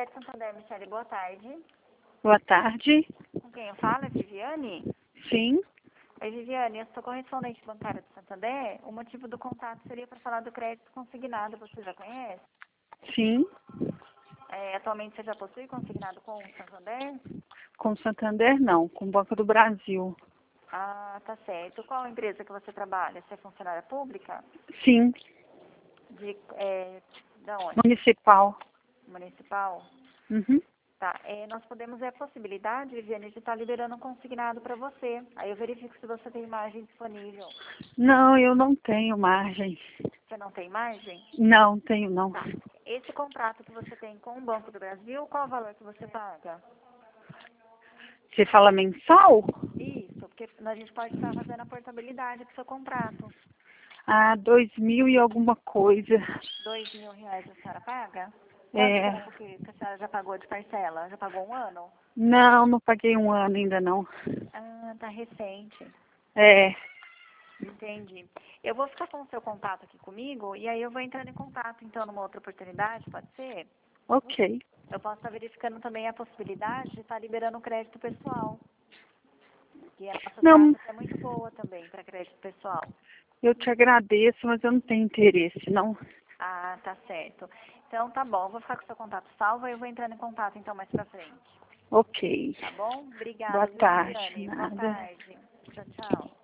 Crédito Santander, Michele, boa tarde. Boa tarde. Com quem eu falo? É Viviane? Sim. Oi, Viviane, eu sou correspondente bancária do Santander. O motivo do contato seria para falar do crédito consignado, você já conhece? Sim. Atualmente você já possui consignado com o Santander? Com Santander, não. Com o Banco do Brasil. Ah, tá certo. Qual empresa que você trabalha? Você é funcionária pública? Sim. Da onde? Municipal. Municipal? Uhum. Tá. Nós podemos ver a possibilidade, Viviane, de estar liberando um consignado para você. Aí eu verifico se você tem margem disponível. Não, eu não tenho margem. Você não tem margem? Não, tenho não. Tá. Esse contrato que você tem com o Banco do Brasil, qual o valor que você paga? Você fala mensal? Isso, porque a gente pode estar fazendo a portabilidade do seu contrato. Ah, 2.000 e alguma coisa. R$ 2.000 a senhora paga? Quanto É. tempo que a senhora já pagou de parcela? Já pagou um ano? Não, não paguei um ano ainda não. Ah, tá recente. É. Entendi. Eu vou ficar com o seu contato aqui comigo e aí eu vou entrando em contato, então, numa outra oportunidade, pode ser? Ok. Eu posso estar verificando também a possibilidade de estar liberando o crédito pessoal. E a nossa Não, taxa é muito boa também para crédito pessoal. eu te agradeço, mas eu não tenho interesse, não. Ah, tá certo. Então, tá bom. Eu vou ficar com o seu contato salvo e eu vou entrando em contato, então, mais pra frente. Ok. Tá bom? Boa Obrigada, viu, tarde. Viviane? Boa Nada. tarde. Tchau, tchau.